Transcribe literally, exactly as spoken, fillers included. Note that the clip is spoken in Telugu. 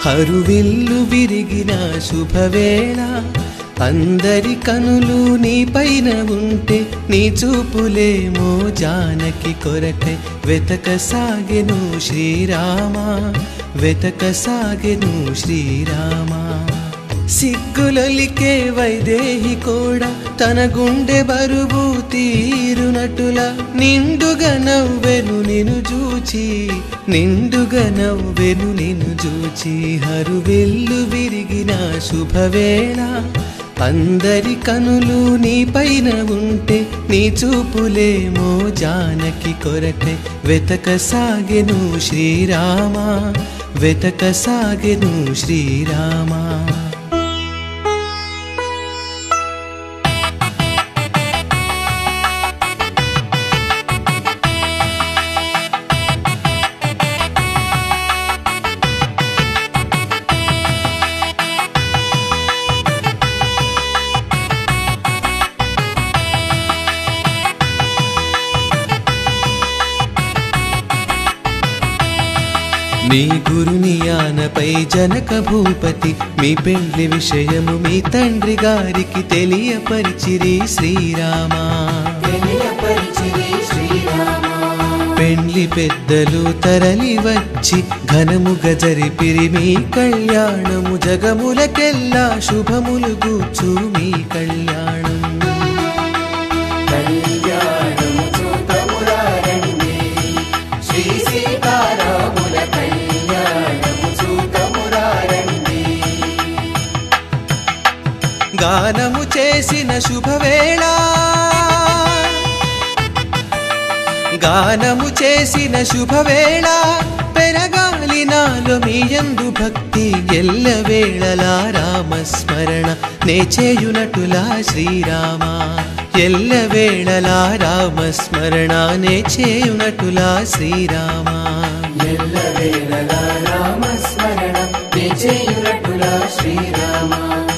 హరువిల్లు విరిగిన శుభవేళ అందరి కనులు నీ పైన ఉంటే నీ చూపులేమో జానకి కొరకై వెతక సాగెను శ్రీరామ వెతక సాగెను శ్రీరామ సిగ్గులొలికే వైదేహి కూడా తన గుండె బరువు తీరునటుల నిండుగా నవ్వెను నిన్ను చూచి నిండుగా నవ్వెను నిన్ను చూచి హరువిల్లు విరిగిన శుభవేళ అందరి కనులు నీ పైన ఉంటే నీ చూపులేమో జానకి కొరకై వెతక సాగెను శ్రీరామ వెతక సాగెను శ్రీరామ మీ గురుని ఆనపై జనక భూపతి మీ పెండ్లి విషయము మీ తండ్రి గారికి తెలియపరిచిరి శ్రీరామ పెండ్లి పెద్దలు తరలి వచ్చి ఘనముగా జరిపిరి మీ కళ్యాణము జగములకెల్లా శుభములు గూర్చు మీ కళ్యాణం గానము చేసిన శుభవేళ గానము చేసిన శుభవేళ పెరగాలి నాలో మీ యందు భక్తి ఎల్లవేళలా రామస్మరణ నే చేయునటులా శ్రీరామ ఎల్లవేళలా రామస్మరణ నే చేయునటులా శ్రీరామ ఎల్లవేళలా రామస్మరణ నే చేయునటులా శ్రీరామ